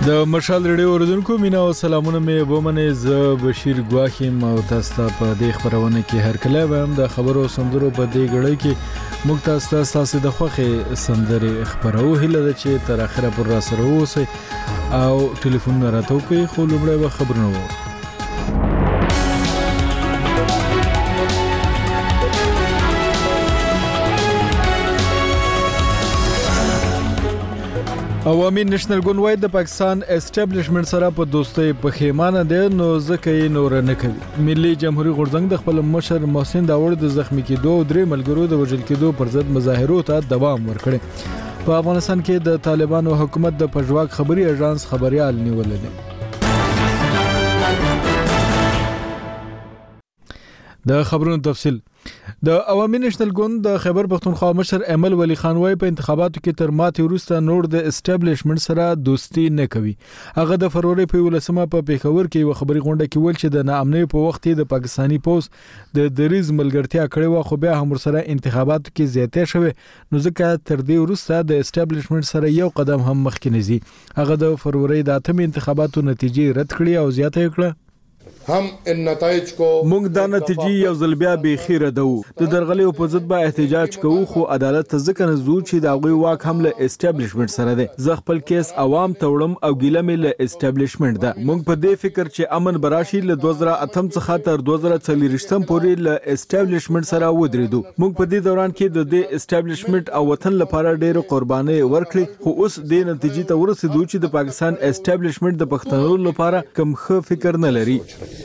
د مشال ریډیو اوریدونکو مینا او سلامونه مې ومنه ز بشیر ګواخیم او تاسو ته په دې خبرونه کې هر کله هم د خبرو سندرو په دې غړي کې موږ تاسو د خوخه سندري خبرو هله د چې تر اخره پر را سره اوسئ او ټلیفون راته کوي خو لومړی به خبرونه وو. عوامي نېشنل ګوند وای د پاکستان اسټابلیشمنت سره په دوستۍ په خیمانه دی نو ځکه یې نور نه کوي. ملي جمهوریت غورځنګ د خپل مشر محسن داوړ د زخمی کېدو او درې ملګرو د وژل کېدو پر ضد مظاهرو ته دوام ورکړي. په افغانستان کې د طالبانو حکومت د پژواک خبري اژانس خبريال نیول دي. د خبرونو تفصیل د عوامي نېشنل ګوند د خیبر پختونخوا مشر امل ولی خان وای په انتخاباتو کې تر ماتې وروسته نور د اسټابلیشمنت سره دوستی نه کوي. هغه د فروری په 18 په پیښور کې یو خبري غونډه کې ول چې د ناامنۍ په وخت د پاکستانی پوس د دریز ملګرتیا کړې و خو بیا هم سره انتخاباتو کې زیاتې شوه نو ځکه تر دې وروسته د اسټابلیشمنت سره یو قدم هم مخکې نزي. هغه د فروری د اتم انتخاباتو نتیجې رد کړې او زیاته کړه. موږ دا نتیجې یو ځل بیا به خیره دو د درغلې په ضد به احتجاج کوو خو عدالت ته ځکه نه زو چې دا غوي واک هم له اسټابلیشمنت سره ده. زه خپل کیس عوام توړم او ګیله مې له اسټابلیشمنت ده. موږ په دې فکر چې امن براشي له 2008 څخه تر 2040 پورې له اسټابلیشمنت سره ودرېدو. موږ په دې دوران کې د دې اسټابلیشمنت او وطن لپاره ډېر قرباني ورکړې خو اوس د نتیجې ته ورسېدو چې د پاکستان اسټابلیشمنت د پښتنو لپاره کم ښه فکر نه لري.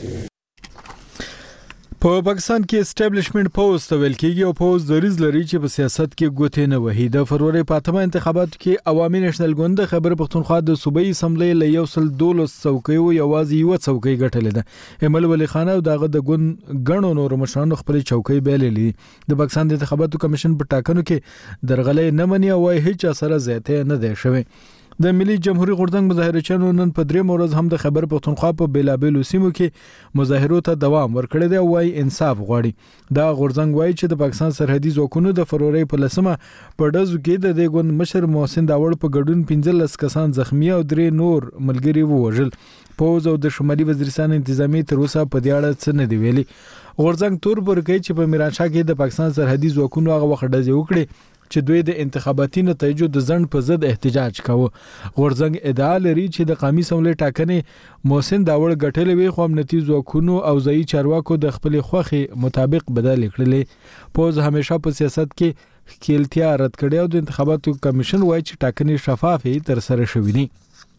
په پاکستان کې اسټابلیشمنت پوز ته ویل کېږي او پوز د ریز لري چې په سیاست کې ګوتې نه وهي. د فروری په اتمه انتخاباتو کې عوامي نېشنل ګوند د خیبر پختونخوا د صوبایي اسمبلی له 112 څوکیو یوازې یو څوکۍ ګټلې ده. امل ولی خان او دغه د ګوند غنو نور مشرانو خپل چوکۍ بیللې. د پاکستان د انتخاباتو کمیشن په ټاکنو کې درغلې نه مني او هیڅ اثر زیاته نه دی شوی. د ملي جمهوریت غورځنګ مظاهرچیانو نن په درې ورځ هم د خیبر پختونخوا په بیلابیلو سیمو کې مظاهرو ته دوام ورکړی دی او وايي انصاف غواړي. دا غورځنګ وايي چې د پاکستان سرحدي ځواکونو د فروری په لسمه په ډزو کې د دې ګوند مشر محسن داوړ په ګډون 15 کسان زخمی او درې نور ملګري ووژل. پوز او د شمالي وزیرستان انتظامی تر اوسه په دې اړه څه نه دی ویلي. غورځنګ تور ورکوي چې په میرانشاه کې د پاکستان سرحدي ځواکونو هغه وخت ډزې وکړي چې دوی د انتخاباتي نتایجو د ځند په ضد احتجاج کاوه. غورځنګ ادعا لري چې د قومي اسمبلی ټاکنې محسن داوړ ګټلې وي خو امنیتي ځواکونو او ځایي چارواکو د خپل خوخي مطابق بدل کړلې. پوز همیشه په سیاست کې خپلتیا رد کړي او د انتخاباتو کمیشن وایي چې ټاکنې شفافه تر سره شوې دي.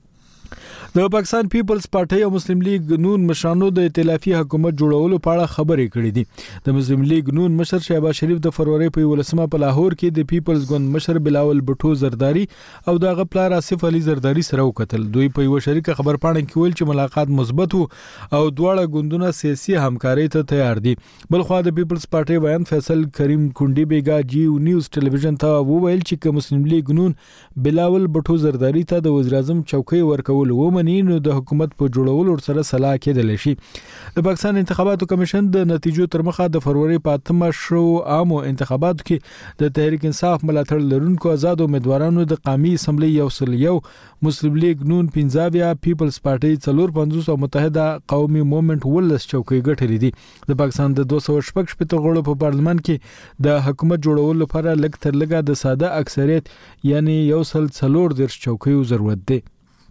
د پاکستان پیپلز پارټي او مسلم لیگ نون مشرانو د ائتلافي حکومت جوړولو په اړه خبرې کړې دي. د مسلم لیگ نون مشر شهباز شریف د فروری په 18 په لاهور کې د پیپلز ګوند مشر بلاول بټو زرداری او دغه پلار آصف علي زرداری سره وکتل. دوی په یو شریکه خبرپاڼه کې ویل چې ملاقات مثبت او دواړه ګوندونه سیاسي همکاري ته تیار دي. بلخو د پیپلز پارټي بیان فیصل کریم کونډي بیگا جیو نیوز ټلویزیون ته وویل چې مسلم لیگ نون بلاول بټو زرداری ته د وزیر اعظم چوکۍ ورکول و نو د حکومت په جوړولو سره صلاح کېدل شي. د پاکستان انتخاباتو کمیشن د نتیجو تر مخه د فروری په 8 شو عامو انتخاباتو کې د تحریک انصاف ملاتړ لرونکو آزاد امیدوارانو د قومي اسمبلی یو مسلم لیگ نون 15 پیپلز پارټي 450 او متحده قومي موومېنټ ولس چوکۍ ګټلې دي. د پاکستان د 216 غړو په پارلمان کې د حکومت جوړولو لپاره لږ تر لږه د ساده اکثریت یعنی 140 چوکۍ ضرورت دی.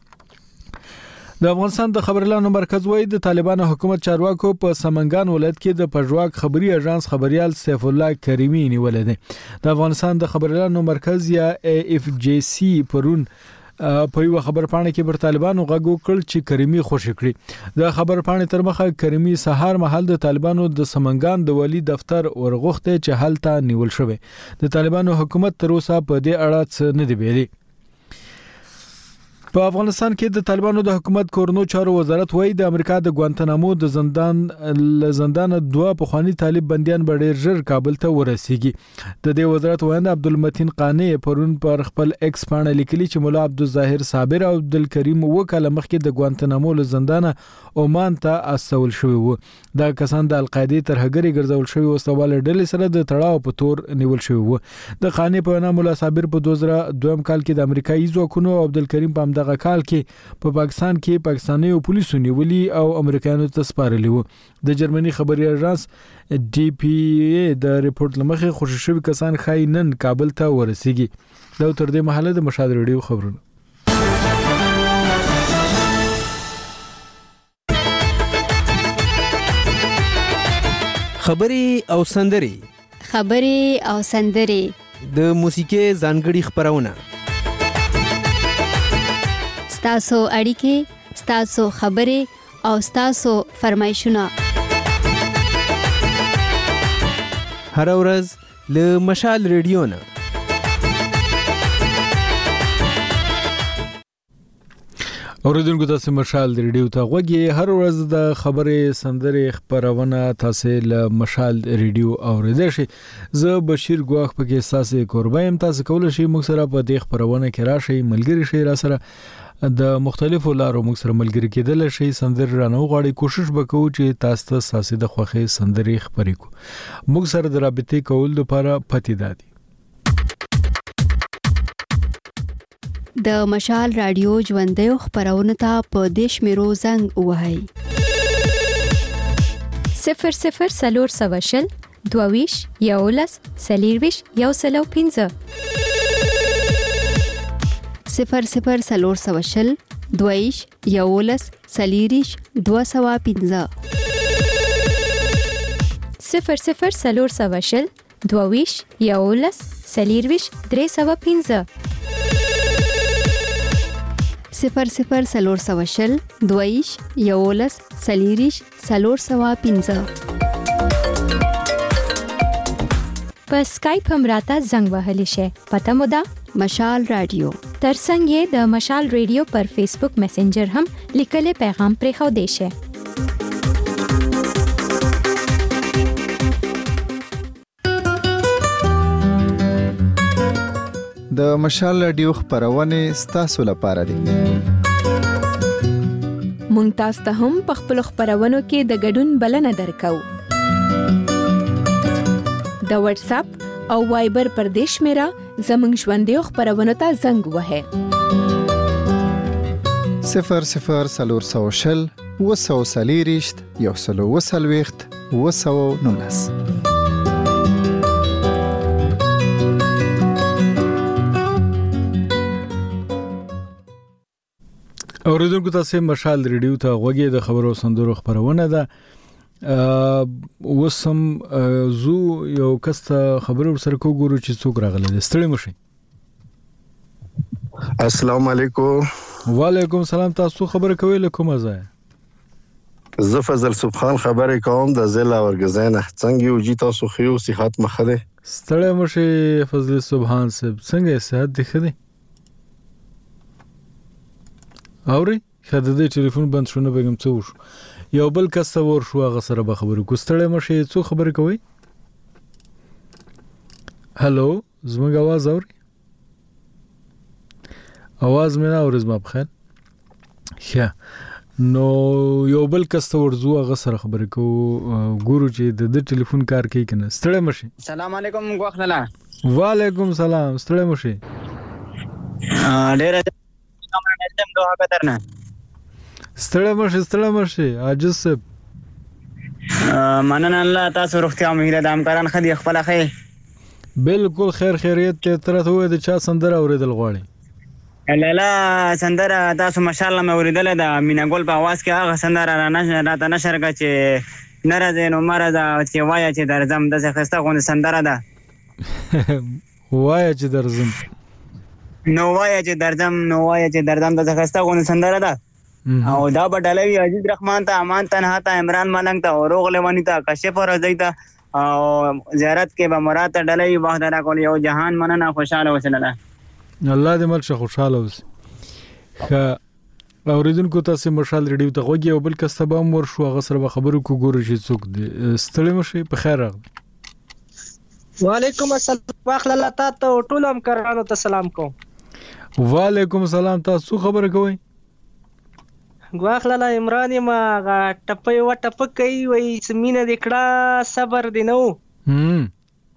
د افغانستان د خبريالانو مرکز وایي د طالبانو حکومت چارواکو په سمنګان ولایت کې د پژواک خبري اژانس خبريال سیف الله کریمی نیول دي. د افغانستان د خبريالانو مرکز یا AFJC پرون په یو خبرپاڼه کې پر طالبانو غږ وکړ چې کریمی خوشی کړي. د خبرپاڼې تر مخه کریمی سهار مهال د طالبانو د سمنګان د ولی دفتر ورغوخته چې حالت نیول شوی. د طالبانو حکومت تر اوسه په دې اړه څه نه دی ویلي. په افغانستان کې د طالبانو د حکومت کورنو چارو وزارت وایي د امریکا د ګوانتنامو د زندان دوه پخوانی طالب بنديان به ډېر ژر کابل ته ورسیږي. د دې وزارت وایي عبدالمتین قانی پرون پر خپل ایکس باندې لیکلي چې مولا عبدالظاهر صابر او عبدالکریم وکاله مخکې د ګوانتنامو له زندان عمان ته استول شوی وو. دا کسان د القاعده ترهګری ګرځول شوی وسواله ډلې سره د تړاو په تور نیول شوی وو. د قانی په وینا مولا صابر په 2002 کال کې د امریکایي ځواکونو او عبدالکریم په دغه کال کې په پاکستان کې پاکستاني پولیسو نیولي او امریکایانو ته سپارلي وو. د جرمني خبري اژانس DPA د ریپورت لمخې خوشی شوی کسان خای نن کابل ته ورسیږي. دا تر دې مهاله د مشال ریډیو خبرونه. خبري او سندري د موسیقي ځانګړي خبرونه ستاسو اړیکې ستاسو خبري او ستاسو فرمایشونه هر ورځ له مشال ریډیو نه. اوریدونکو تاسو مشال ریډیو ته غوږی. هر ورځ د خبرې سندرې خبرونه تاسو له مشال ریډیو اوریدئ شئ. زه بشیر ګواخ پکې تاسو قربایم. تاسو کولای شئ موږ سره په دې خبرونه کې راشئ، ملګری شئ را سره د مختلفو لارو موږ سره ملګری کېدل شئ. سندر رانه غواړي کوشش وکړو چې تاسو ته ساسي د خوخي سندرې خبرې کو. موږ سره د رابطې کول لپاره پتی دادي. د مشال رادیو ژوندۍ خبرونه ته په دیش میرو زنګ وهاي 00 سلور سواشل دوویش یولس سلیرویش یوسلو 15 00 سلور سواشل دوویش یولس سلیریش 215 00 سلور سواشل دوویش یولس سلیرویش 315 00 سلور سواشل دویش یولس سلیریش 315 په اسکایپ هم راته زنګ وهلی شي. پته مو ده مشال رادیو. ترڅنګ یې د مشال ریډیو پر فیسبوک میسنجر هم لیکلي پیغام پرې خو دی شي. د مشال رادیو خبرونه ستاسو لپاره دي. مونږ تاسو ته هم په خپل خبرونو کې د ګډون بلنه درکو. د واتس اپ او وایبر پر دیش میرا زمنګ ژوندۍ خبرونه ته زنګ وهه 00 سلور سواشل وسو سلیریشت یوسلو وسلويخت وسو نونس. اوریدونکو تاسو مشال ریډیو ته غوږی. د خبرو سندرو خبرونه ده. وسم زو یو کسته خبرو سره کو ګورو چې څوک راغله. ستړي مشي. السلام علیکم. وعلیکم السلام. تاسو خبر کوي له کومه ځای؟ زه فضل سبحان خبرې کوم د ضلع ورګزینه. څنګه یو جی تاسو خو صحت مخه. ستړي مشي فضل سبحان صاحب. څنګه صحت دی خدي؟ اوري خدای دې ټلیفون بند شونه بګم څه وشو. یو بل کس ور شو هغه سره به خبرې کو. ستړی مشه څو خبرې کوي. هالو زموږ आवाज اوري؟ आवाज مې نه اوري زما په خیر. ښه نو یو بل کس ورزو هغه سره خبرې کو. ګورو چې د ټلیفون کار کوي کنه. ستړی مشه. السلام علیکم غوښنلا. وعلیکم السلام. ستړی مشه. ډېر کوم دوه کترنه. ستړی مشه عاجز صاحب. مننه الله تاسو روغتیا مهیله د امکان خدي خپل خیر. بالکل خیر خیریت ته ترته وې د چا سندره اوریدل غواړي. لاله سندره تاسو ماشاءالله مې اوریدل د مینا ګل په आवाज کې هغه سندره راته نشر کا چې ناراضه نو مرزه چې وایي چې درځم د خسته غون سندره ده. وایي چې درځم نو وایي چې درځم د خسته غون سندره ده. او دا بدلوي عزیز رحمان ته امان تنها ته عمران ملنګ ته اوروغ لونی ته کشف رضی ته او زیارت کې به مراد ته ډلې وحدت کول یو جهان مننه خوشاله وسله. الله دې مرشه خوشاله اوس. اوریدونکو تاسو مشال ریډیو ته غوږی او بل کس ته به مور شو هغه سره خبرو کو ګورو چې څوک دې ستړي مشي په خیر راغلی. وعلیکم السلام واخله تاسو ټول هم کرانو ته سلام کوم. وعلیکم السلام. تاسو خبر کوئ؟ غواخله عمران ما ټپي و ټپکې وای سمینه دکړه صبر دینو.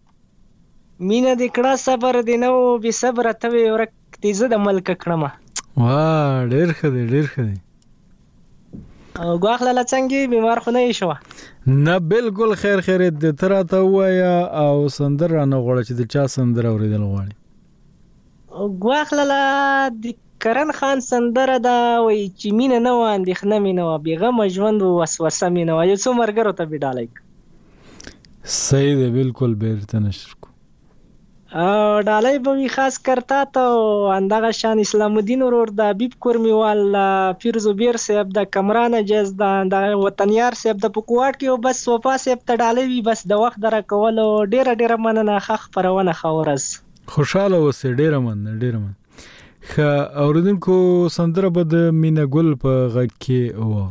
مینه دکړه صبر دینو به صبر ته ورک تیزه د ملک کړم. واه ډیر ښه دی ډیر ښه دی. او غواخله څنګه بیمار خو نه شو؟ نه بالکل خیر خیریت دې تر ته وایا او سندره نه غواړي چې د چا سندره اوریدل غواړي؟ غواخله د کرن خان سندره دا وای چې مینه نه و اندېښنه مینه و بیغمه ژوند و وسوسه مینه و یو څو مرګرو ته بډالای. صحیح دی بالکل بیرته نشر کو ډالای به خاص کرتا ته اندغه شان اسلام الدین ورور د حبیب کورمیوال پیر زبیر صاحب د کمران جز د وطنیار صاحب د پکواټ کې او بس وفا صاحب ته ډالای وي بس د وخت در کول ډیره مننه خخ پرونه خورز خوشاله اوسې ډیره من خ اوردونکو سندره به د مینا ګل په غږ کې اور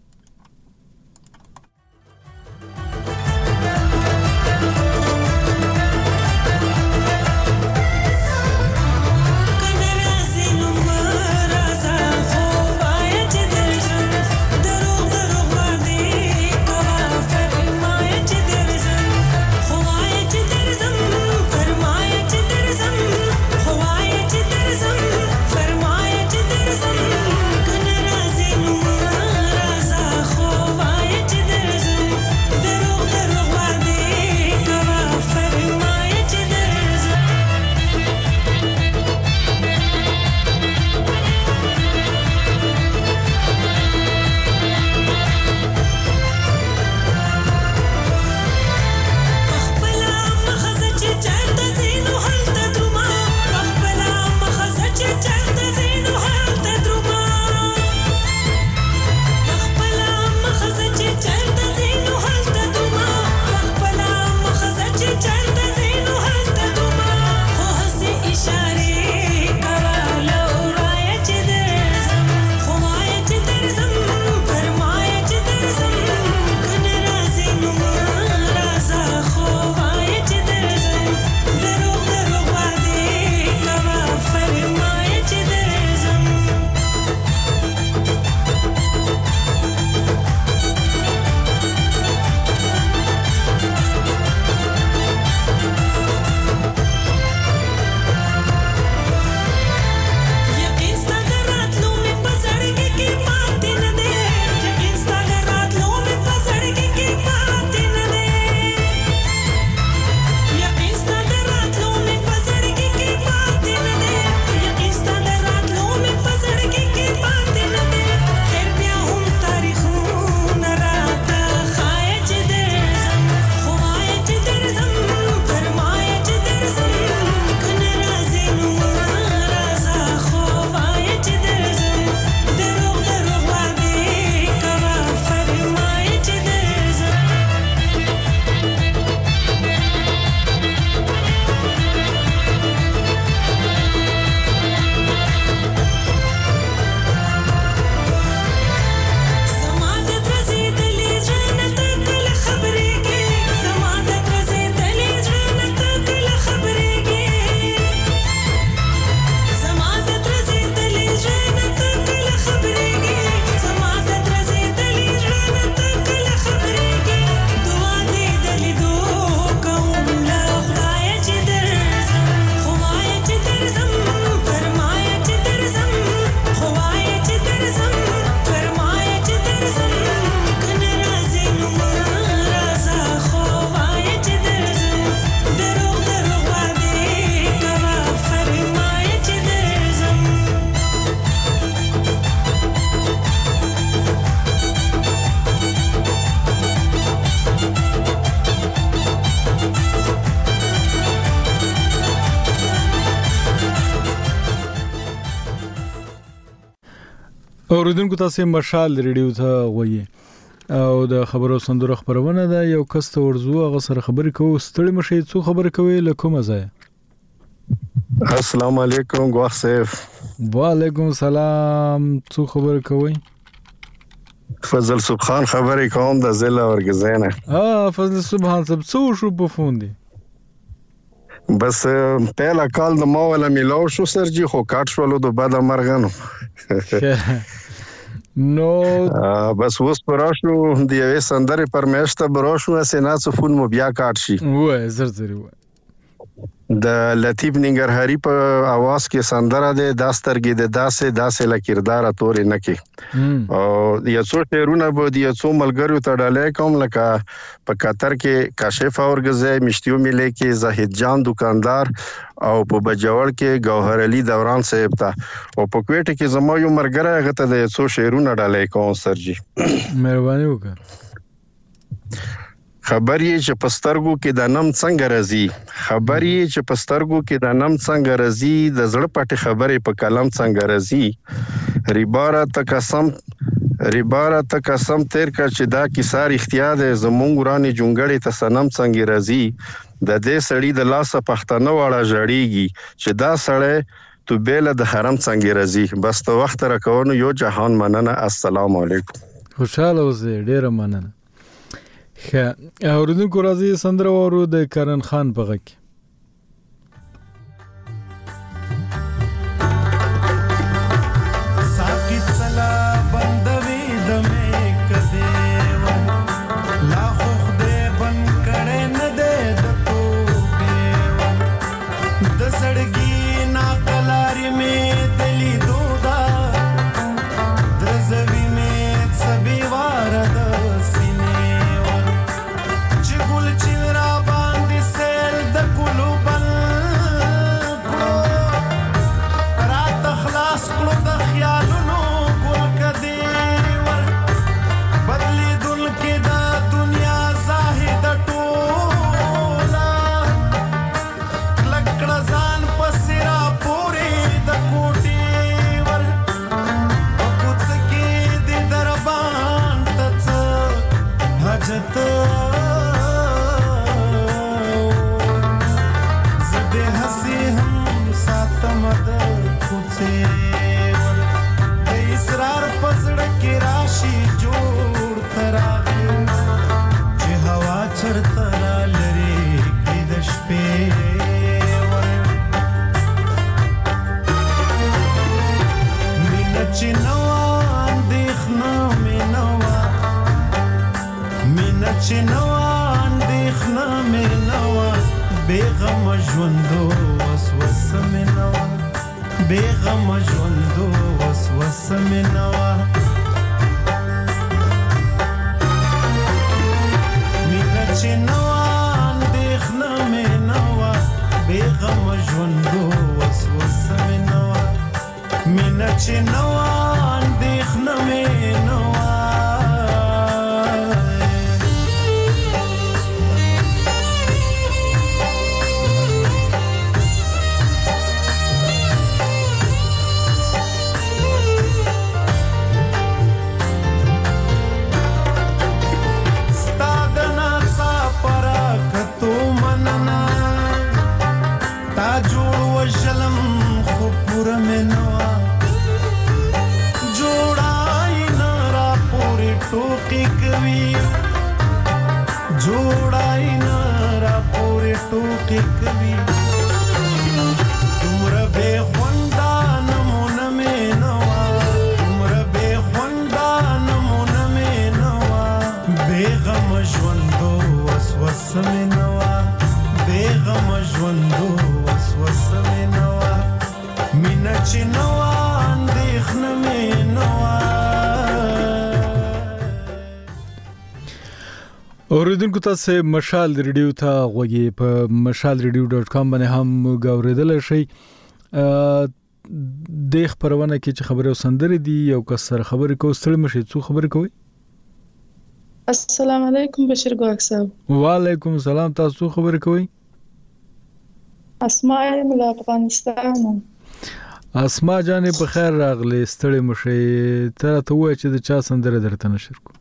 اوریدونکو تاسو مشال ریډیو ته وایي او د خبرو سندره خبرونه ده یو کس ته ورزو هغه سره خبرې کوو ستړي مشي څو خبرې کوي لکه مزه. السلام علیکم غواخ صاحب. وعلیکم السلام څو خبرې کوي؟ فضل سبحان خبرې کوم د ضلع ورګزینه. فضل سبحان صاحب څو شو په فون دی؟ بس پهلا کال د مولا میلو شو سرجی خو کاټ شولو د بعد مرغانو نو بس اوس پراشو د یوې سندره پر میشته براشو سينات فون مو بیا کاټ شي وای زرزري وای د لطیف ننګرهاري په आवाज کې سندره ده داسترګې د داسې ل کردار تورې نه کې او یو څو شعرونه به د یو څو ملګرو ته ډالې کوم لکه په قطر کې کاشف اورګزې مشتیو ملي کې زاهد جان دکاندار او په بجوړ کې گوهر علي دوران صاحب ته او په کوټه کې زما یو مرګره هغه ته د یو څو شعرونه ډالې کوم سرجی مهرباني وکړه. خبر یې چې پسترګو کې د نم څنګه رازي خبر یې چې پسترګو کې د نم څنګه رازي د زړه پټه خبرې په کلم څنګه رازي ریبارا ته قسم تیر کړ چې دا کیسه اختیار ده زمونږ ورانه جونګړې ته سنم څنګه رازي د دې سړی د لاسه پښتنه واړه جړېږي چې دا سړی تو بیل د حرم څنګه رازي. بس ته وخت راکونو یو جهان مننه. السلام علیکم. خوشاله اوسې. ډیره مننه. اوردونکو راځي سندره وورو د کرن خان په غږ کې. ساکت سلا بندوي د مې کده و لا خو دې بن کړه نه دې د توبه د سړګي نا کلاري مې دلی دودا درزوي مې سبي وار د چنوان دیخنا میں نوا بیغم ژوندو وسوسه میں نوا بیغم ژوندو وسوسه میں نوا مینا چنوان دیخنا میں نوا بیغم ژوندو وسوسه میں نوا مینا چنوان دیخنا میں نوا जोड़ाई नारा पूरे टोके कभी तुमरा बेखुंदा नमूना में नवा तुमरा बेखुंदा नमूना में नवा बेगम ژوندو وسوسه में नवा बेगम ژوندو وسوسه में नवा مینا چې نوا اندېښنه में نوا. اوریدونکو تاسو مشال ریډیو ته غوږی په mashalradio.com باندې هم غوړېدل شي. د خبرونه کې چې خبره وسندري دي یو کسر خبرې کوستل مشي څو خبرې کوي. السلام علیکم بشیر ګواک صاحب. وعلیکم السلام. تاسو خبرې کوي؟ اسماء له افغانستان. اسماء جانې په خیر راغلې. ستړي مشي تر ته وای چې د چا سندره درته نشر کو.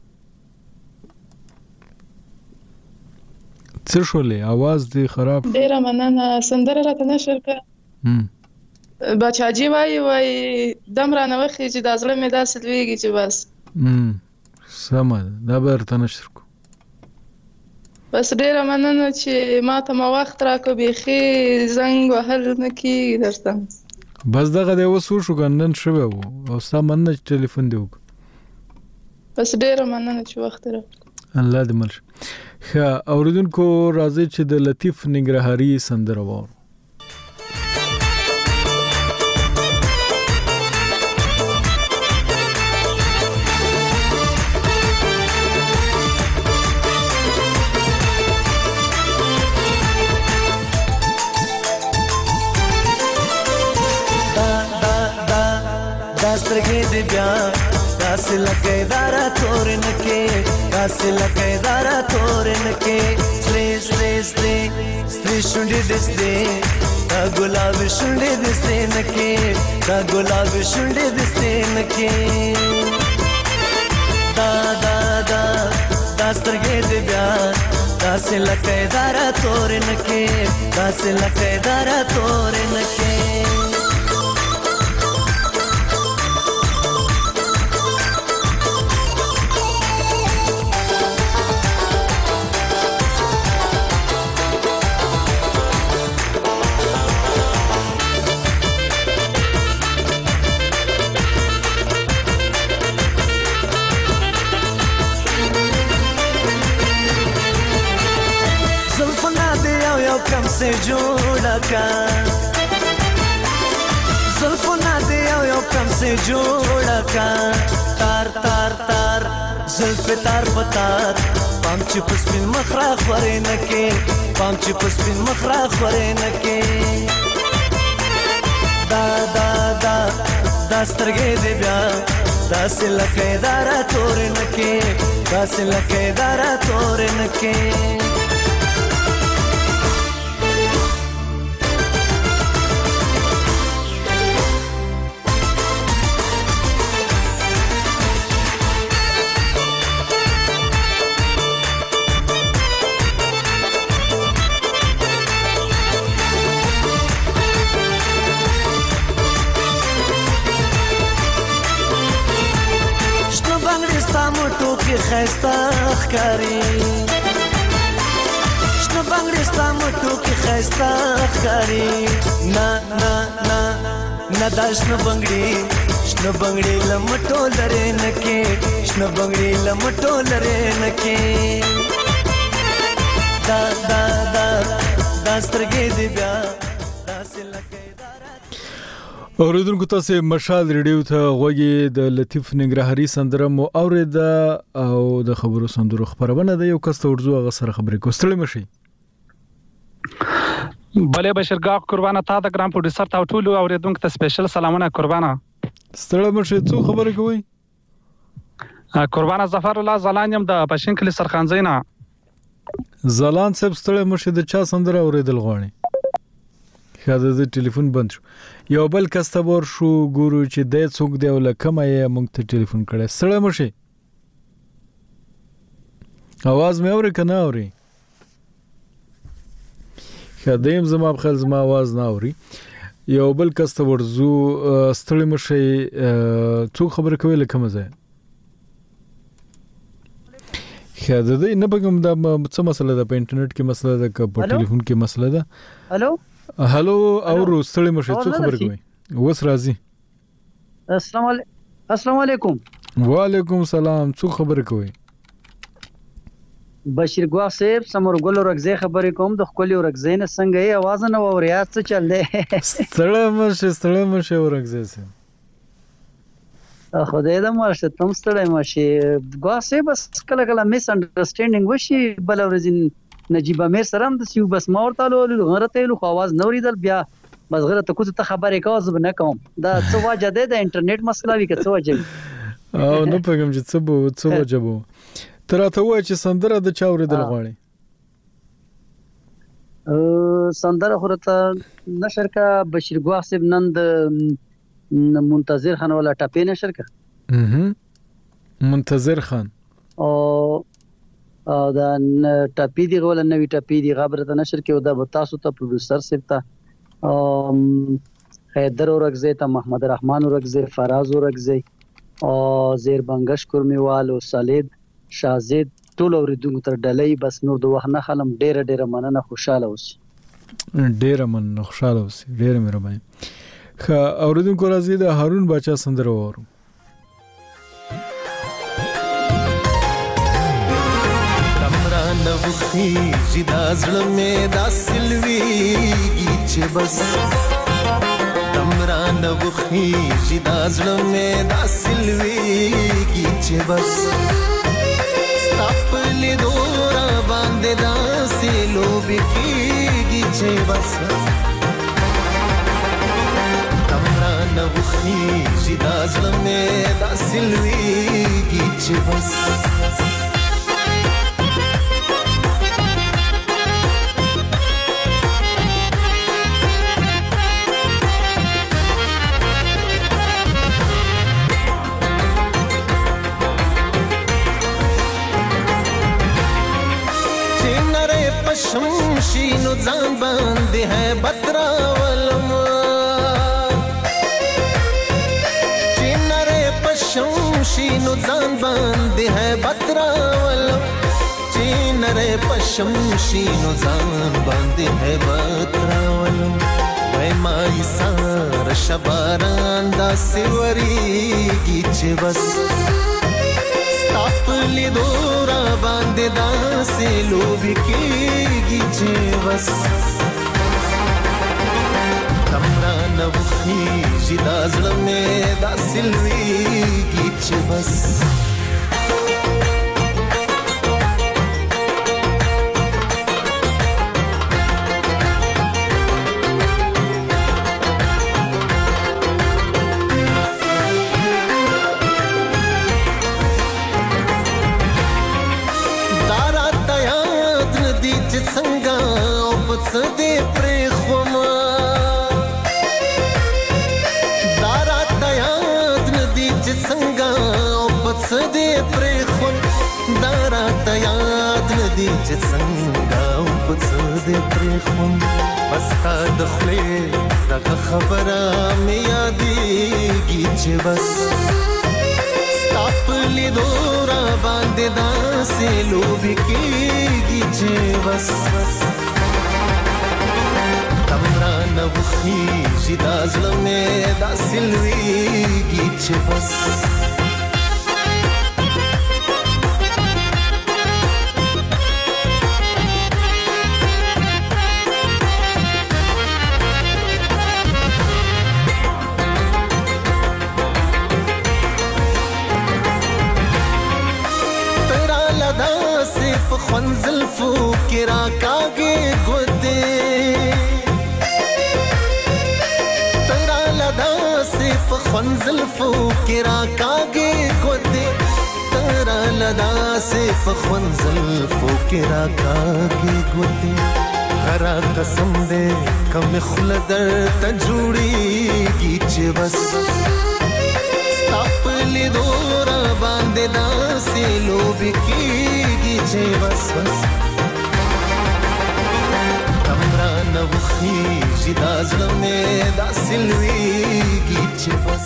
څه شولې आवाज دی خراب. ډیره مننه. سندره راته نشر کړه. بچاجي وای دم را نه وخی چې د ازله مې داسې لويږي چې بس. سمه دا برته نشر کو. بس ډیره مننه چې ما ته ما وخت راکو بيخي زنګ وهل نکي درته. بس دغه د وسو شو ګندن شوه او سامنه ټلیفون دی وک. بس ډیره مننه چې وخت راکو. الله دې مل. اوریدونکو راځي چې د لطیف ننګرهاري سندره وو. دې بیا داسې لکه اداره تور نه کې داسې لکه اداره تور نه کې سرې سرې سرې سرې شونډې دې سرې دا ګلابي شونډې دې سرې نه کې دا ګلابي شونډې دې سرې نه کې دا دا دا دا سترګې دې بیا داسې لکه اداره تور نه کې داسې لکه اداره تور نه کې कम से जोड़ा का जुल्फना दे यो कम से जोड़ा का तार तार तार जुल्फ तार पतार पाम चिपस बिन मखरा खरे नके पाम चिपस बिन मखरा खरे नके दा दा दा दास्तरगे दे ब्या दास लके दारा तोर नके दास लके दारा तोर नके خسته ښکاری شنو بنګړي ستا مټو کې خسته ښکاری نه نه نه نه دا شنو بنګړي لمټو لري نه کې شنو بنګړي لمټو لري نه کې دا دا دا دا سترګې دې بیا داسې لکه اوریدونکو تاسو مشال ریډیو ته غوږی د لطیف ننګرهاري سندره مو اورید او د خبرو سندرو خبرونه د یو کس ته ورزو هغه سره خبرې کوستل مشي بلې بشرګاه قربانه تا د ګرام پروډوسر تا ټول اوریدونکو ته سپیشل سلامونه قربانه ستړي مشي څو خبرې کوي قربانه ظفر الله زلانیم د پښین کلی سرخانزینا زلان صاحب ستړي مشي د چا سندره اوریدل غواړي خاطر د ټلیفون بند شو یو بل کستبور شو ګورو چې د څوک دی ولکمه یې مونږ ته ټلیفون کړي سره مشي आवाज مې اوري کنه اوري خدایم زما بخل زما आवाज نه اوري یو بل کستبور زو ستړي مشي څو خبر کوي لکمه زه خاطر دې نه بګم د څه مسله ده په انټرنیټ کې مسله ده په ټلیفون کې مسله ده هالو اورو ستړي مشه څه خبر کوي وس راځي السلام علیکم وعلیکم السلام څه خبر کوي بشیر ګوا صاحب سمور ګل ورغزه خبرې کوم د خپل ورغزه نه څنګه یې आवाज نه اوریا څه چل دی ستړي مشه ورغزه سه خدای دې مرشه تم ستړي مشه ګوا صاحب بس کله کله میس انډرستانډینګ وشي بل ورځین نجیب امیر سره هم د سیو بس ما ورته له غرته له आवाज نوریدل بیا بس غره ته کوته خبرې کوم زه نه کوم دا څه وجه ده د انټرنیټ مسله وی که څه وجه او نه پګم چې څه وجه بو تراته وای چې سندره د چا اوریدل غواړي سندره خورته نشر کا بشیر ګوا صاحب نند منتظر خان ولا ټاپې نشر کا منتظر خان او دا ټاپې دی غول نوې ټاپې دی خبره ته نشر کې او دا تاسو ته پروډوسر صاحب ته حیدر اورغزی ته محمد رحمان اورغزی فراز اورغزی او زیر بنگش کورمیوال او سالید شازید ټول اوریدونکو تر ډلې بس نور د وخت نه خلم ډېر مننه خوشاله اوسئ ډېر مننه خوشاله اوسئ ډېر مهرباني اوریدونکو راځي د هارون باچا سندره وورو نوخي جدا زړه مې دا سلويږي چې بس تمرا نوخي جدا زړه مې دا سلويږي چې بس ستاپلې دورا باندې دا سلويږي چې بس تمرا نه وخیږي دا زړه مې داسې لویږي چې بس شمشي نو ځان باندې ہے بترا ولم چینره پشمشي نو ځان باندې ہے بترا ولم چینره پشمشي نو ځان باندې ہے بترا ولم وای مای سار شباران دا سیوريږي چې بس تاپلی دورا باندې داسې لوبې کېږي چې بس تمرا نه وخیږي دا زړه مې داسې لویږي چې بس دې پرې خوما دارات یاد ندی چې څنګه او پس دې پرې خون دارات یاد ندی چې څنګه او پس دې پرې خون پستا د خلې دغه خبره مې یادېږي چې بس تاپلی دورا باندې داسې لوبې کېږي چې بس تمرا نه وخیږي دا زړه مې داسې لویږي چې بس ترا لدا صرف خوان زلفو کې راکاږي ګوتې خوان زلفو کې راکاږي ګوتې ترا لدا صرف خوان زلفو کې راکاږي ګوتې غرا قسم دې کم خلدر ته جوړيږي چې بس تاپلی دورا باندې داسې لوبې کېږي چې بس بس تمرا نه وخیږي دا زړه مې داسې لویږي چې بس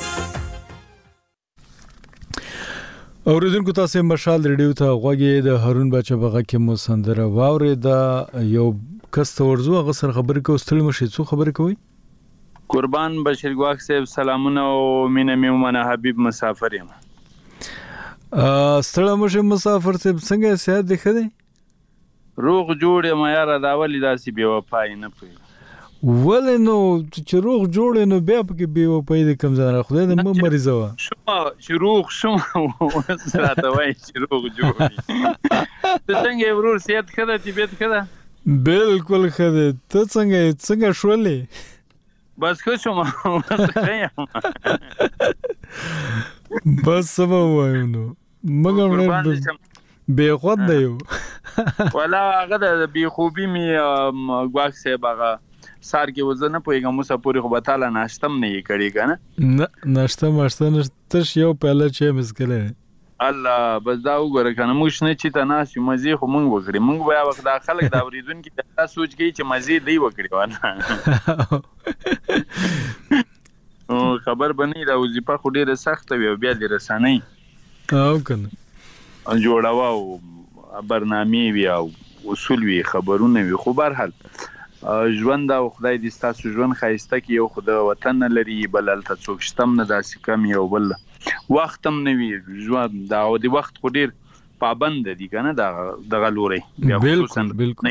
اوریدونکو تاسو مشال ریډیو ته غوږی د هارون بچا بغه کې مو سندره واوري دا یو کس ورزو هغه سره خبرې کوي ستړي مشي څو خبرې کوي قربان بشیر ګواخ صاحب سلامونه او مینه میومنه حبیب مسافر یم ستړي مشي مسافر صاحب څنګه صحت دی خدای روغ جوړ ما یاره دا ولې داسې بې وفای نه پوي ولې نو چې روغ جوړ نو بیا پکې بې وفای د کم ځان خدای دې مې مریض و چې روغ شوم سره وای چې روغ جوړ ته څنګه ورور صحت خدای طبيعت خدای بالکل خدای ته څنګه شولې بس خو شوم بس سبا وایو نو مګر به خود دیو ولا هغه د بی خوبي می ګواښ صاحب هغه سار کې وزنه پويګم مو سپوري خو بتاله ناشتم نه یې کړی کنه نه ناشته تش یو پهله چې مسکله الله بس دا وګوره کنه موږ نه چې تناس مزي خو موږ وکړي موږ بیا وخت دا خلک دا اوریدون کې دا سوچ کوي چې مزي دی وکړي ونه او خبر بنې دا وظیفه خو ډیره سخت وي بیا د رسنۍ او کنه جوړاو برنامه وی او اصول وی خبرونه وی خو بهر حال ژوند او خدای دې تاسو ژوند خایسته کې یو خدای وطن لري بلل ته څوک شتم نه داسې کم یو بل وختم نه وی ژوند دا او د وخت خو ډیر پابند دي کنه دا غلوري بالکل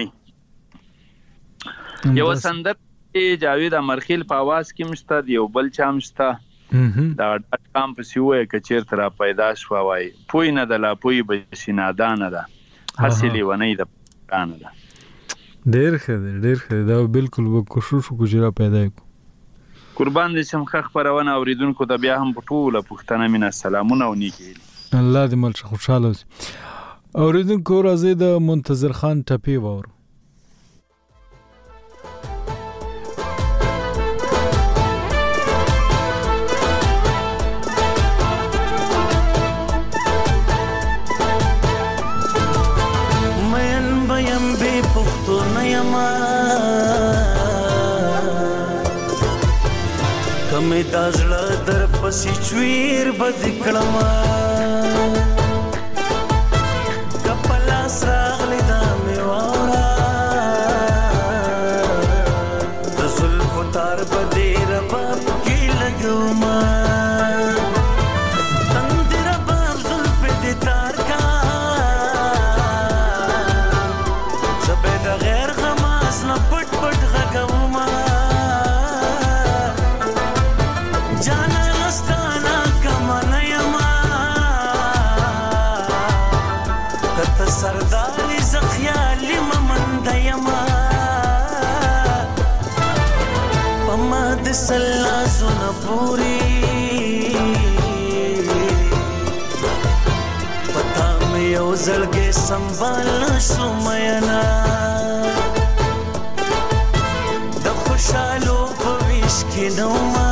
یو سندر جاوید امرخیل په आवाज کې مشته دی یو بل چا مشته دا کام په سیوې کچیر تر پیدا شو وای پوی نه د لا پوی بشینا دانه ده حاصلې ونی د دانه ده ډیر ښه دا بالکل وکوشش وکړو پیدا کو قربان دې شم ښه خپرونه اوریدونکو ته بیا هم په ټوله پښتنه مینه سلامونه او نیکې الله دې مل خوشاله اوسي. اوریدونکو راځي د منتظر خان ټپي وور. مین بیم بی پختو نیما کمی دازړه در پسې چویر بد کړما کپلا سراغلی دا می وارا د زلف تار بدې رباب کې لګوما تند رباب زلف دې تار کا زبې د غیر غماز نه پټ پټ غږوما جانا لستانا کمانا یما کت سرداری زخیالی ممند یما پما دسلا زون پوری پتا میں یو زلگے سنبالنا شمینا د خوشالو پویش کی نوما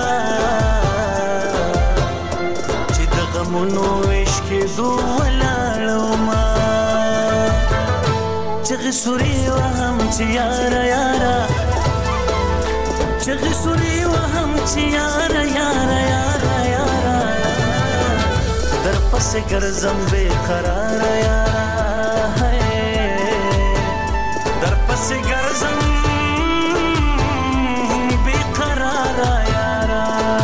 منو عشق دو ولاړما چغ سوري وهم چې یارا یارا چغ سوري وهم چې یارا یارا یارا یارا در پس ګرځم بے قرار یارا در پس ګرځم بے قرار یارا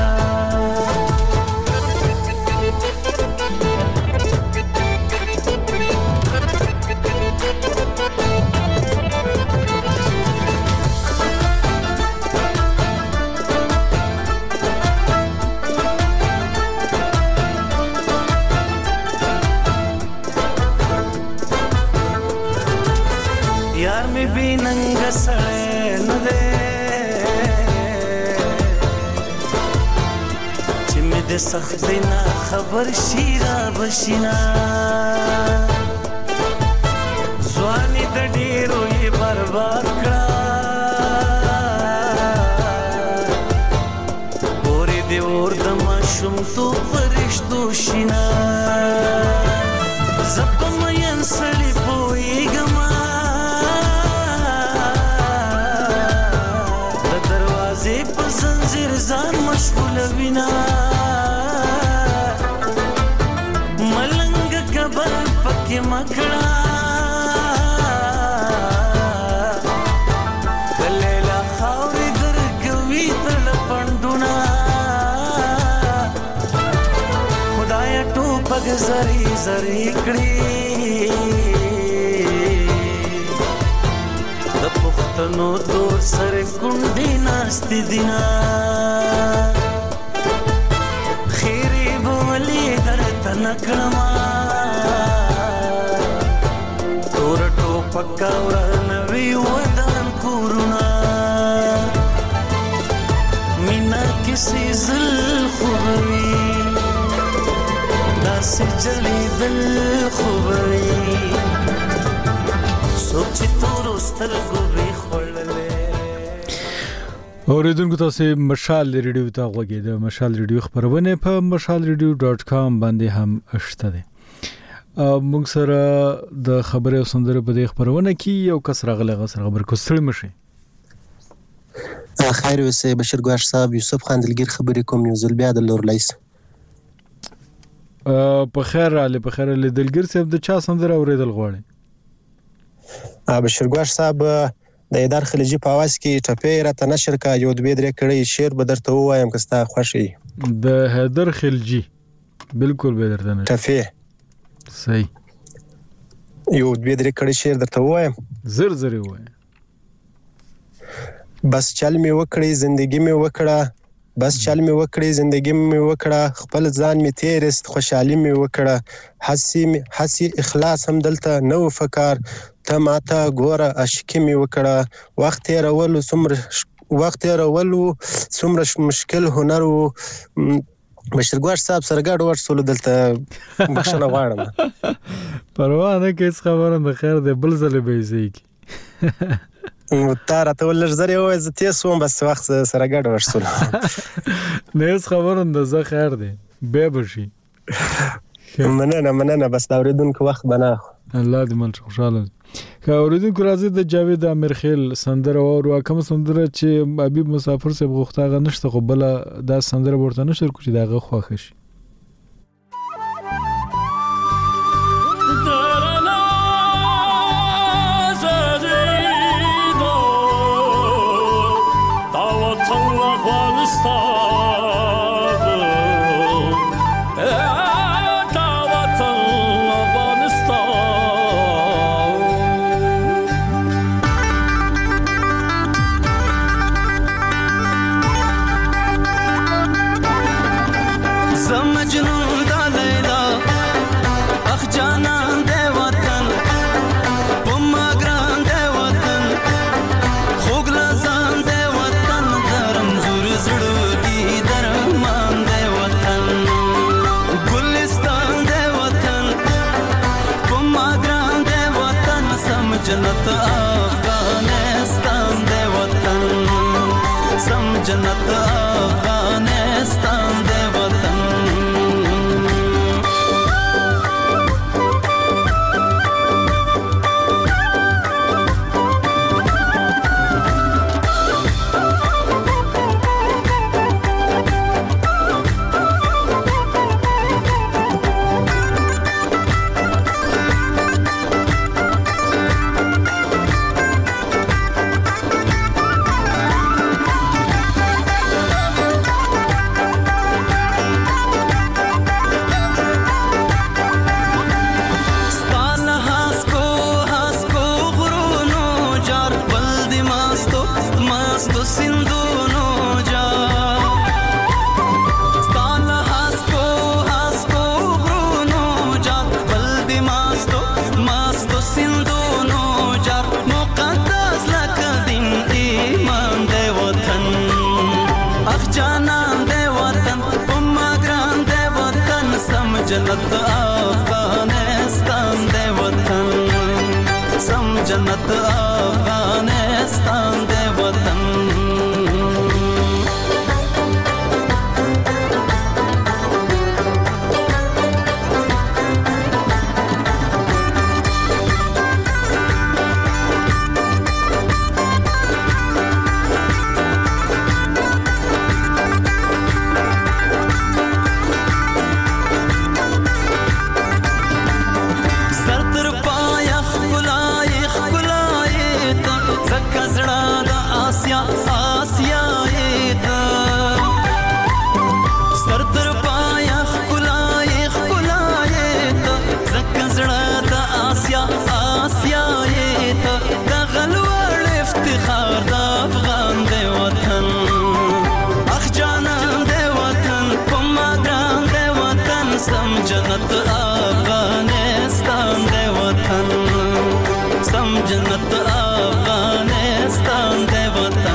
یار می بی ننګ سړی نه دی چې مې د سختۍ نه خبر شي را بشینا ځواني د ډېرو یې برباد کړه پورې دې اور د ماشومتوب فرشتو شینا زه په مین سړي پوهېږمه په زنځیر ځان مشغوله وینا ملنګ کبر پکې مکړه کلیلا خاورې درکوي تړ پنډونه خدایه ټوپک زری زری کړي د پښتنو تور سر کونډې ناستې دینا خیرې به ولې درته نه کړما تور ټوپک ورانوي ودان کورونه مینا کسې زل خوبوي داسې جړېدل خوبوي څوک چې تورو سترګو وي خوړلې. اوریدونکو تاسو مشال ریډیو ته غوږی د مشال ریډیو خبرونه په mashalradio.com باندې هم شته دي. موږ سره د خبرې او سندره په دې خبرونه کې یو کس راغلی غسر خبر کوستړی مشي. خیر وسه بشیر ګواش صاحب یوسف خان دلګر خبرې کوم یو ځل بیا د لور لایس په خیر علي په خیر له دلګر صاحب د چا سندره اوریدل غواړي. بشیر ګواش صاحب د ادار خلیجی په आवाज کې ټپې راته نشر کا یو د بدر کړي شعر بدرته وایم کستا خوشي د هدر خلیجی بالکل بدر نه ټپې صحیح یو د بدر کړي شعر درته وایم زر زر وایم بس چل می وکړي زندگی می وکړه بس چل می وکړي زندگی می وکړه خپل ځان می تیرست خوشحالي می وکړه حسی اخلاص هم دلته نو فکر ته ماته ګوره عاشقي می وکړه وخت تیرول وخت تیرول څومره مشکل هنر و بشرګوار صاحب سره ګډ ورسول دلته بخښنه غواړم. پروا نه کې خبره د خیر د بل ځل به زیږي تا راته ولر زری وای زه تاسو هم بس وخت سره ګډ ورسول نه اس خبره د زه خیر دی به بشي مننه بس دا اوریدونکو وخت بنا الله دې مل خوشاله. که اوریدونکو راځي د جاوید امیرخیل سندره او کوم سندره چې حبیب مسافر صاحب غوښتاغه نشته خو بل دا سندره ورته نشر کو چې داغه خوښ شي. जन्नत अफगानिस्तान दे वतन सम जन्नत अफगानिस्तान दे वतन जन्नत अफगानिस्तान दे वतन सम जन्नत अफगानिस्तान दे वतन जन्नत अफगानिस्तान दे वतन सम जन्नत अफगानिस्तान दे वतन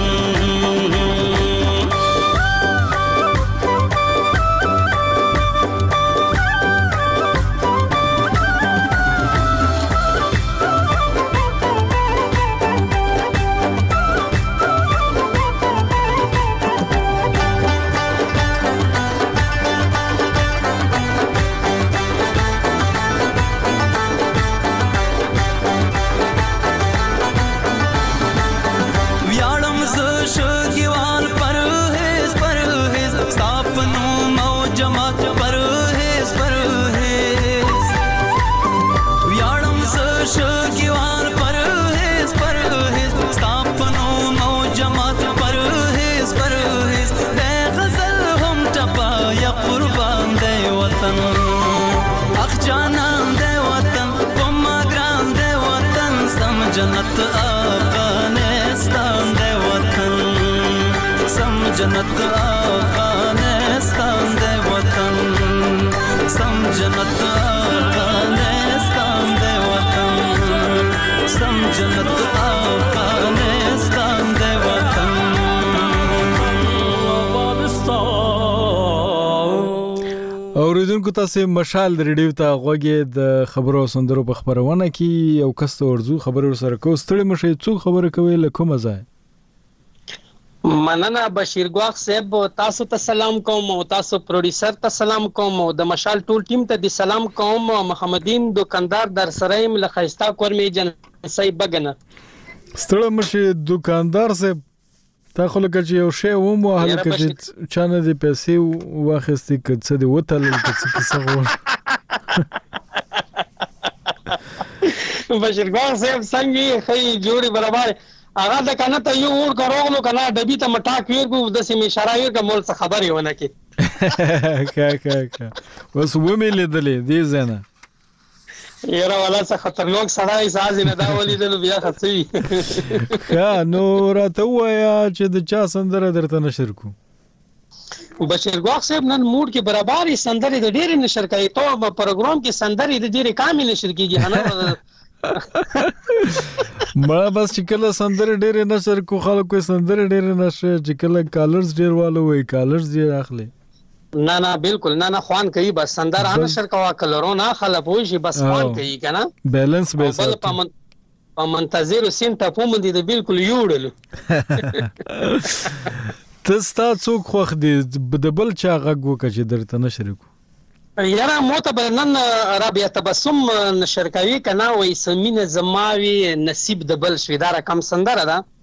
जन्नत अफगानिस्तान दे वतन सम जन्नत अफगानिस्तान दे वतन सम जन्नत अफगानिस्तान दे वतन सम जन्नत अफगानिस्तान दे वतन اوریدونکو تاسو مشال د ریډیو ته غوږی د خبرو سندرو په خبرونه کې یو کس ته ورزو خبرو سره کو ستړي مشه څو خبره کوي لکه مزه مننه بشیر ګواخ صاحب تاسو ته سلام کوم او تاسو پروډوسر ته سلام کوم او د مشال ټول ټیم ته د سلام کوم محمدین دکاندار در سرایم لخيستا کورمي جن سي بغنه ستړي مشه دکاندار صاحب تا خو لکه چې یو شی ومو هلکه چې چانه د پیسې واخستې کڅ دی وتل کڅ کیسه غوښ بشیر ګواخ صاحب څنګه خې جوړي برابر هغه د کنه ته یو ور کروغلو کنه ډبی ته مټاک ویرګو د سیمې شرایر د مول څخه خبري ونه کی کا وس ومه لیدلې دې زنه یره ولا څه خطرناک سړی ساز نه دا ولیدل بیا خصوي کا نو راته وایا چې د چا سندره درته نشر کو بشیر ګواخ صاحب نن موډ کې برابرې سندرې د ډېر نشر کوي ته په پروګرام کې سندرې د ډېر کامل نشر کیږي نه ما بس چې کله سندره ډېر نشر کو خلکو سندره ډېر نشر چې کله کالرز ډېر والو وای کالرز ډېر اخلي نه بالکل نه خوان کوي بس سندره نشر کوا کلرو نه خلک وای شي بس خوان کوي کنه بیلانس به بل په منتظر سین ته پوم دي بالکل یوړل تستا څوک خوخ دي د بل چا غږ وکړي چې درته نشر کو یاره موته نن رابعه تبسم نشر کوي کنه وای سمینه زماوي نصیب د بل شویدار کم سندره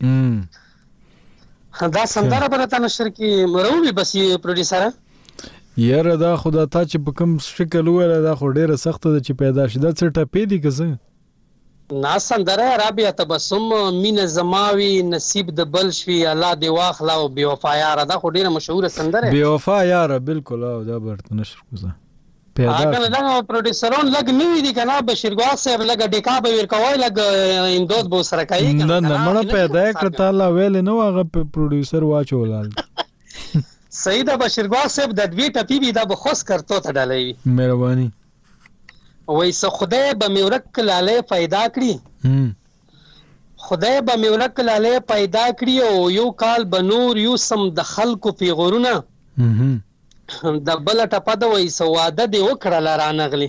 ده دا سندره برته نشر کی مروي بس پروډوسر یاره دا خدا ته چې په کوم شکل وره دا خو ډیره سخت ده چې پیدا شي دا څه ټپې دي کزه نا سندره رابعه تبسم مینه زماوي نصیب د بل شوی الله دی واخلا او بی وفا یاره دا خو ډیره مشهور سندره بی وفا یاره بالکل او دا برته نشر کوزه اګه دا پروډوسرون لګ نیوی دي کنه بشیر ګواخ صاحب لګ ډیکا به ور کوي لګ اندود بو سره کوي نه مړه پیدا کړ تعالی ویل نو هغه پروډوسر واچولال سید بشیر ګواخ صاحب د دوی ټپی بي دا بخوس کرتو ته ډالوي مهرباني وای سه خدای به میورک لاله پیدا کړی خدای به میورک لاله پیدا کړی او یو کال بنور یو سم د خلکو پیغورونه د بل ټپه د وای سواده دی وکړه لاره نغلی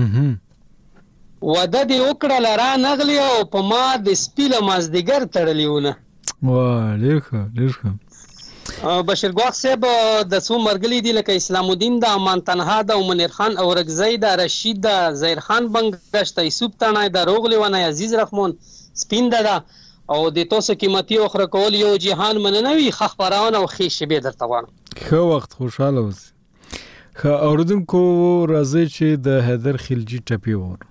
واده دی وکړه لاره نغلی او په ما د سپیله مازدیګر تړلیونه واه ډیر ښه بشیر ګواخ صاحب د څو مرګلی دی لکه اسلام الدین د امان تنها د منیر خان او رگزی د رشید د زهیر خان بنگشت ایسوب تنای د روغلی ونه عزیز رحمان سپین ده او د توسو قیمتي اخره کول یو جهان مننوي خبرونه او خېشبه درته وانه خو وخت خوشاله اوس خو اوردونکو راځي چې د حیدر خلجی ټپی وره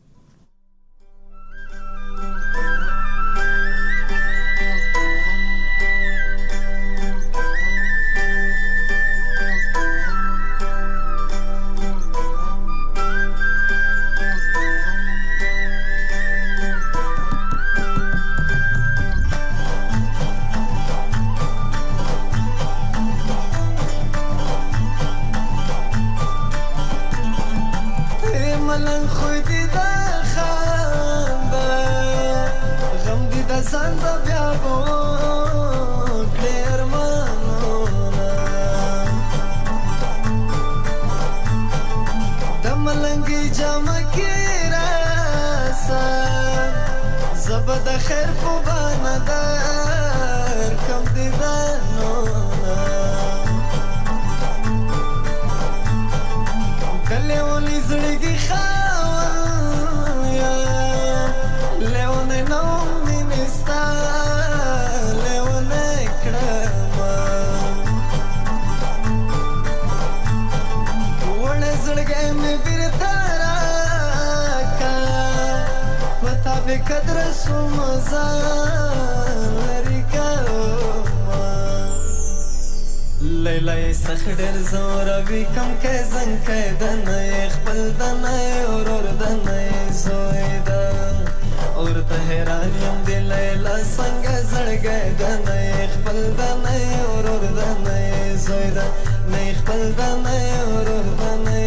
سخدر زورا وی کم که زن که دنه خپل دنه اور دنه زویدا اور ته حیرانیم دی لیلا څنګه زړګې دنه خپل دنه اور دنه زویدا نه خپل دنه اور دنه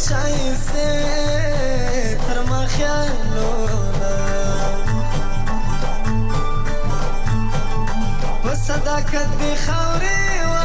شایسته تر ما خیالونه په صداقت دی خاورې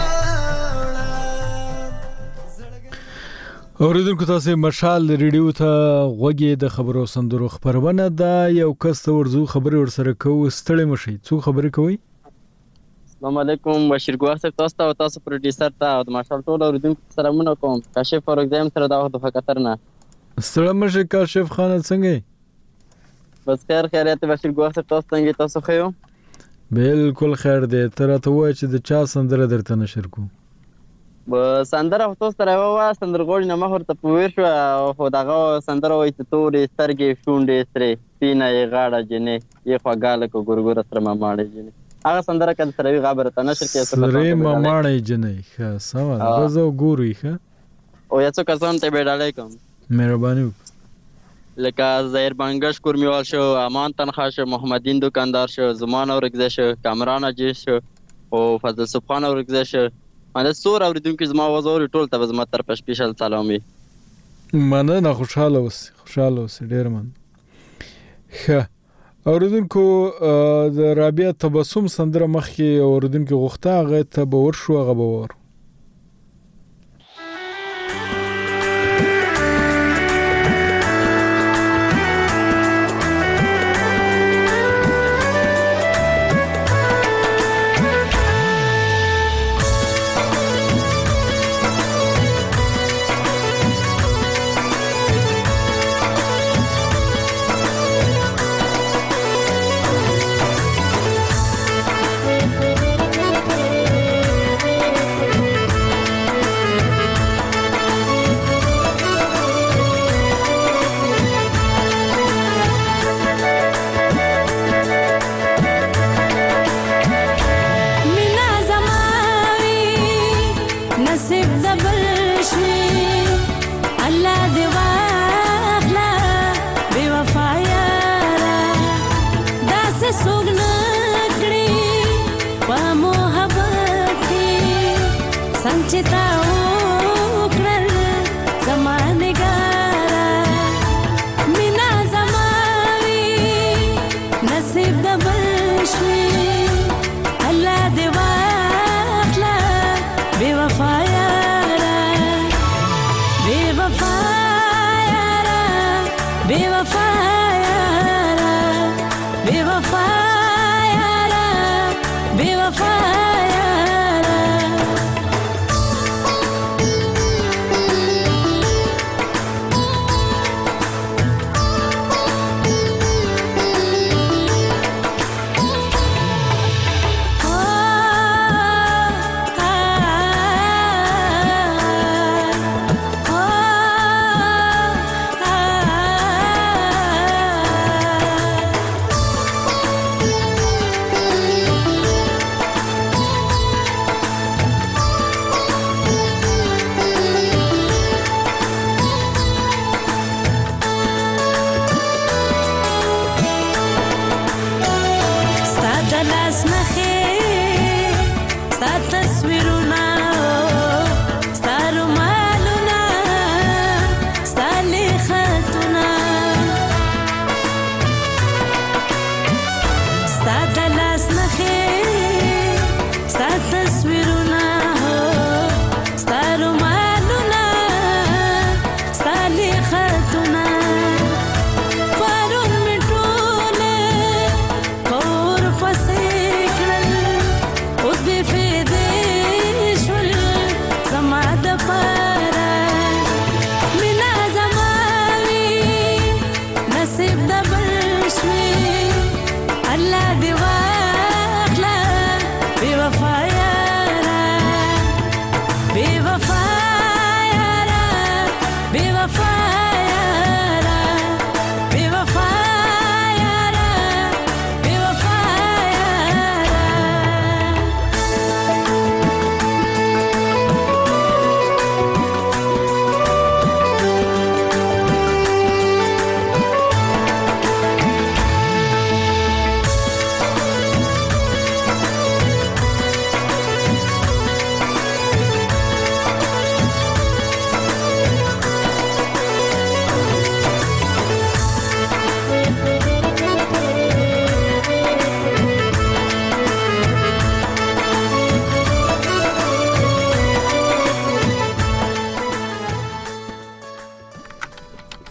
اوریدونکو تاسو مشال ریډیو ته غوږی د خبرو سندرو خبرونه دا یو کس ته ورزو خبري ورسره کوو ستړي مشي څو خبري کوي السلام علیکم بشیر ګوهر صاحب تاسو ته او تاسو پروډوسر ته او د مشال ټول اوریدونکو سلامونه کوم کاشف فور ایگزام سره دا وخت خطر نه سلام مشه کاشف خان څنګه بس خیر خیریت بشیر ګوهر صاحب تاسو څنګه تاسو خو بالکل خیر دی تر ته وای چې د چا سندره درته نشر کو سندره تاسو سره وا سندرغوړي نه مخ ورته پویر شو خو دغه سندره وای چې تورې سترګې شونډې سره سینه یې غاړه جنې یې خواګاله کو ګورګور سره ما ماړې جنې هغه سندره کله سره وی غابره ته نشر کې سره ما ماړې جنې ښه سوال غزو ګوري ښه او یا څو کسان ته بیډالای کوم مهرباني لکه زهیر بنگش کورمیوال شو امان تنخوا شو محمدین دکاندار شو زمان اورګزه شو کامران اجي شو او فضل سبحان اورګزه شو مانه سور اوریدونکو زما وزور ټول ته زما طرف سپیشل سلامي مننه خوشاله اوس ډیر من ښه اوریدونکو د رابعه تبسم سندره مخکې اوریدونکو غوښته هغه ته باور شو هغه باور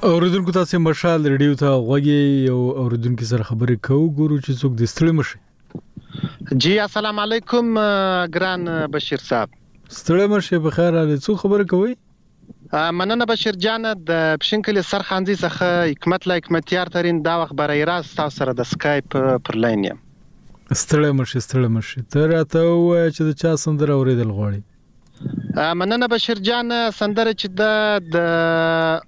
اوریدونکو تاسو مشال ریډیو ته غوږی یو اوریدونکو سره خبرې کوو ګورو چې څوک د ستړي مشه. جی السلام علیکم ګران بشیر صاحب. ستړي مشه په خیر علي څو خبرې کوي؟ مننه بشیر جان د پښینکلي سرخانځي څخه حکمت لا حکمتیار ترين دا وخت برای راست تاسو سره د سکایپ پر لاین یم. ستړي مشه ته راته وای چې د چا سندره اوریدل غواړي؟ مننه بشیر جان سندره چې د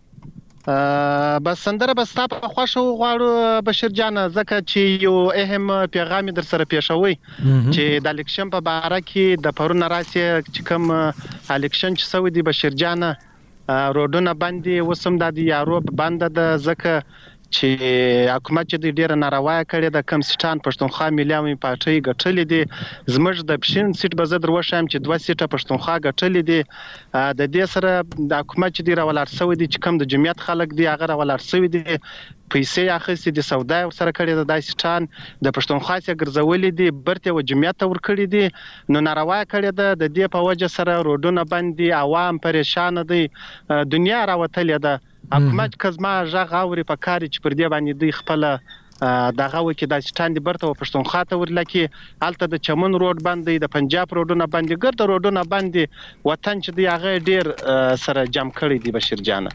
بس سندره بس تاسو په خوښو غواړو بشیر جان ځکه چې یو اهم پیغام در سره پیښوي چې د الیکشن په باره کې د پرون راسي چې کوم الیکشن چې سوي دی بشیر جان روډونه باندې وسم د یارو باندې د ځکه چې حکومت چې ډیر ناروا کړی د کم سټان پښتونخوا ملي پارټي ګټلې دي زموږ د پښین سیټ به زدر وشم چې 2 سیټه پښتونخوا ګټلې دي د دې سره د حکومت چې ډیر ولر سوي دي چې کم د جمعیت خلک دي هغه ولر سوي دي پیسې اخیستې د سودا سره کړی د سټان د پښتونخوا څخه ګرځولې دي برته و جمعیت ور کړی دي نو ناروا کړی د دې په وجه سره روډونه باندې عوام پریشان دي دنیا راوتلې ده حکومت کزما ژغ اوري په کاری چې پر دې باندې دی خپل دغه وکي د سټاند برته پښتونخوا ته ورلکي الته د چمن روډ باندې د پنجاب روډونه باندې ګرد روډونه باندې وطن چې دی هغه ډیر سره جام کړی دی بشیر جان.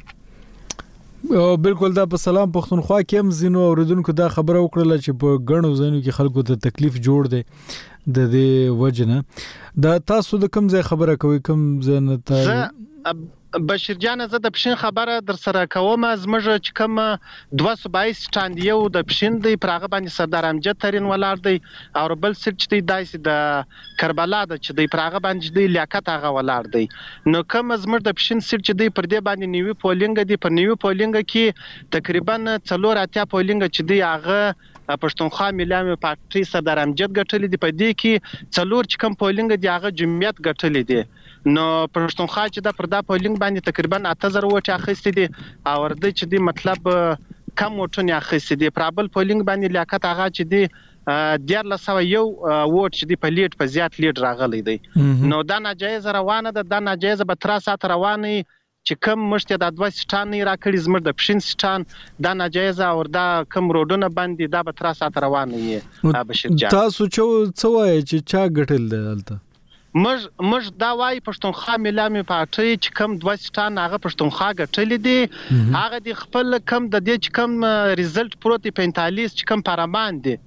بالکل دا په سلام پښتونخوا کې هم زینو اوریدونکو دا خبره وکړه چې په غنو زینو کې خلکو ته تکلیف جوړ دی د دې وجنه دا تاسو د کوم ځای خبره کوي کوم ځای ته بشیر جان زه د پښین خبره در سره کوم زموږ چې کوم 222 سټاند یو د پښین دی پرغه باندې سردار امجد ترين ولار دی او بل سټ چې دی دایسي د کربلا د چې دی پرغه باندې دی لیاقت هغه ولار دی نو کوم زموږ د پښین سټ چې دی پر دې باندې نیوی پولینګ دی پر نیوی پولینګ کې تقریبا 4 پولینګ چې دی هغه پښتونخوا ملي پارټي سردار امجد ګټلې دی په دې کې 4 چې کوم پولینګ دی هغه جمعیت ګټلې دی نو پښتونخوا چې د پردا پولینګ باندې تقریبا 8000 وټه اخیستې دي او ورته چې دی مطلب کم وټونه اخیستې دي پرابل پولینګ باندې لیاقت هغه چې دی 1401 ووټ چې دی په لیډ په زیات لیډ راغلی دی نو دا ناجایز روانه ده دا ناجایز به تر سات روانه چې کم مشته د 2 سټان نه راکړي زمر د پښین سټان دا ناجایز او دا کم روډونه باندې دا به تر سات روانه یې بشیر جان تاسو څه وایي چې چا ګټل دلته مج دا وای پښتونخوا ملي پارټي چې کم 2 سټان هغه پښتونخوا ګټلې دي هغه د خپل کم د دې چې کم ریزلټ پروتي 45 چې کم پارمان دي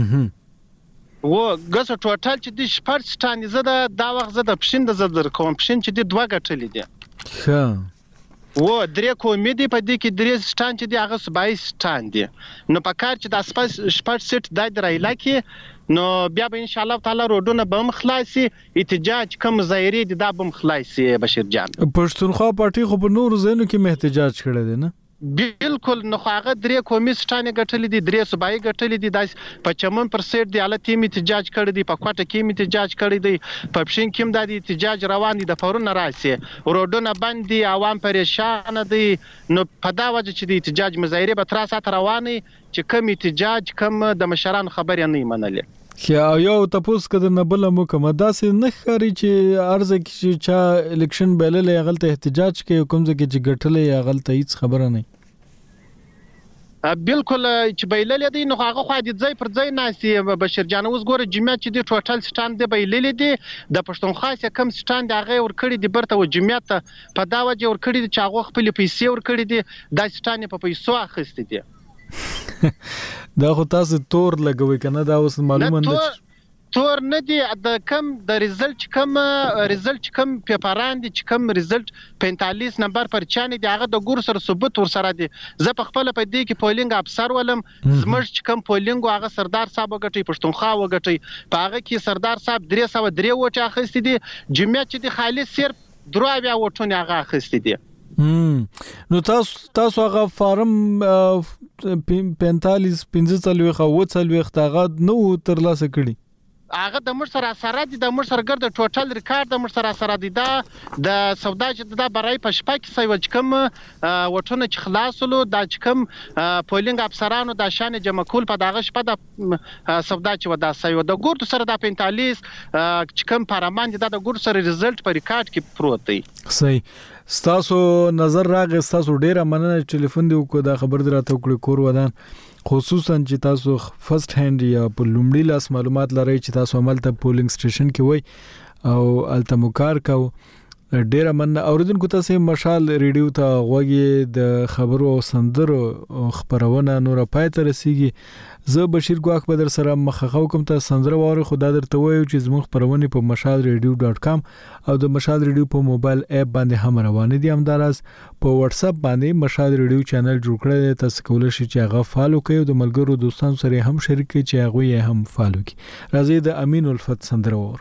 و ګس ټوټل چې د شپږ سټان زده دا وخت زده پښین د زدر کوم پښین چې د 2 ګټلې دي ښه و درې کومې دي په دې کې درې سټان چې دی هغه 22 سټان دي نو په کار چې د اسپاس شپږ سټ د درایلا کې نو بیا به ان شاء الله تعالی روډونه به مخلاصي احتجاج کم ظاهري دي دا به مخلاصي بشیر جان پښتونخوا پارټي خو په نور ځینو کې احتجاج کړی دی نه بالکل نو هغه درې قومي سټانه ګټلې دي درې صوبایي ګټلې دي د په چمن پر سیټ دی اله تیم احتجاج کړی دی په کوټه کې احتجاج کړی دی په پښین کې د احتجاج روان دي د پرون راسي روډونه باندې عوام پریشان دي نو په دا وجه چې د احتجاج مظاهره به تر سات رواني چې کم احتجاج کم د مشران خبرې نه منلې یو تاسو کده نه بل مو کوم داسې نه خاري چې ارزه کې چې الیکشن بللې غلطه احتجاج کې کوم ځکه چې ګټلې غلطه هیڅ خبره نه بالکل چې بیللې دي نو هغه خو د ځای پر ځای ناسي بشیر جان اوس ګوره جمعیت چې د ټوټل سټاند دی بیللې دي د پښتونخوا څخه کم سټاند هغه ور کړی دی برته و جمعیت په دا وجه ور کړی دي چې هغه خپل پیسې ور کړی دي د سټاند په پیسو اخیستې دي دا خو تاسو تور لګوي کنه دا اوس معلومه نه تور نه دی د کم د ریزلټ کم پیپران دي چې کم ریزلټ 45 نمبر پر چانه دی هغه د ګور سره ثبوت ور سره دي زه په خپل په دې کې پولینګ افسر ولم زمر چې کم پولینګ هغه سردار صاحب غټي پښتونخوا وغټي په هغه کې سردار صاحب 303 وټه اخیستې دي جمعیت چې د خالص صرف دروازه وټونه هغه اخیستې دي نو تاسو هغه فارم 45 15 هغه نو تر لاسه کړی هغه د مر سره دي د مر سره ګرځي ټوټل ریکارډ د مر سره دي دا د سودا چې د برای په شپه کې سوي چې کوم وټونه چې خلاصولو د چې کوم پولینګ افسرانو د شان جمع کول په دغه شپه د سودا چې ودا سوي د ګورد سره د 45 چې کوم پارمان دي د ګورد سره ریزلټ په ریکارډ کې پروت دی صحیح ستاسو نظر راغی ستاسو ډیره مننه ټلیفون دی وکړه دا خبر دراته وکړي کور ودان خصوصا چې تاسو فرست هاند یا په لومړي لاس معلومات لرئ چې تاسو عملته پولینګ سټیشن کې وای او التمکار کو ډیره مننه اوریدونکو تاسو مشال ریډیو ته غوږی د خبرو او سندرو خبرونه نور پاتې رسیږي زه بشیر ګواخ بدر سره مخخو کوم ته سندره واره خدا درته وایو چې زموږ خبرونه په mashalradio.com او د مشال ریډیو په موبایل اپ باندې هم روان دي همدارس په واتس اپ باندې مشال ریډیو چینل جوړ کړی تاسو کولای شئ چې هغه فالو کړئ او د ملګرو دوستانو سره هم شریک کړئ چې هغه یې هم فالو کړي راځي د امین الفت سندره واره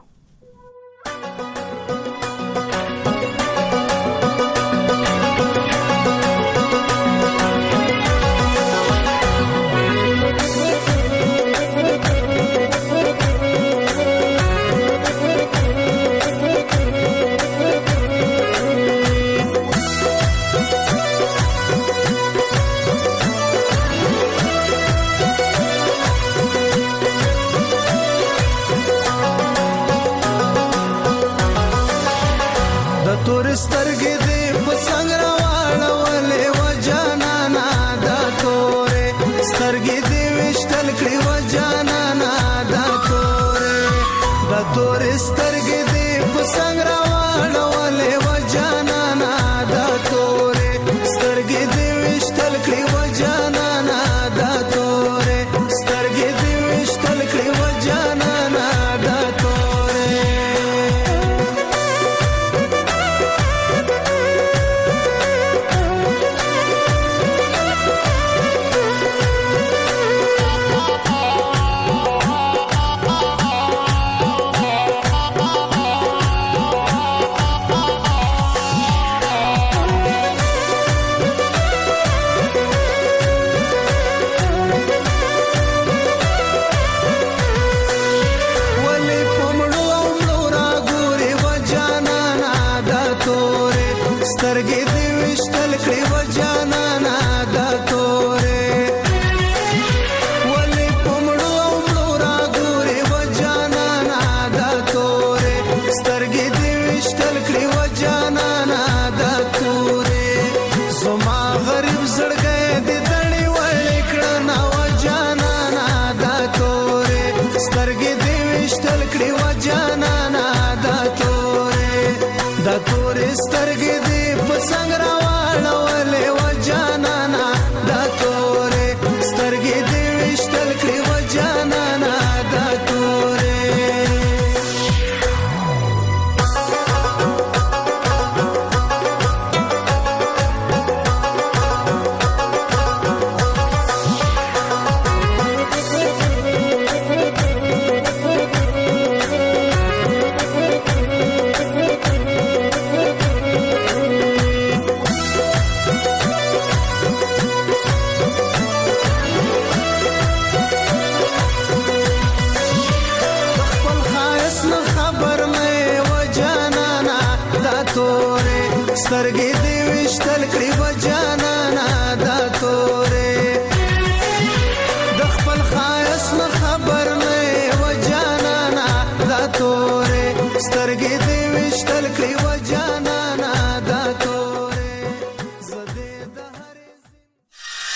سترګې دې وشتل کړې و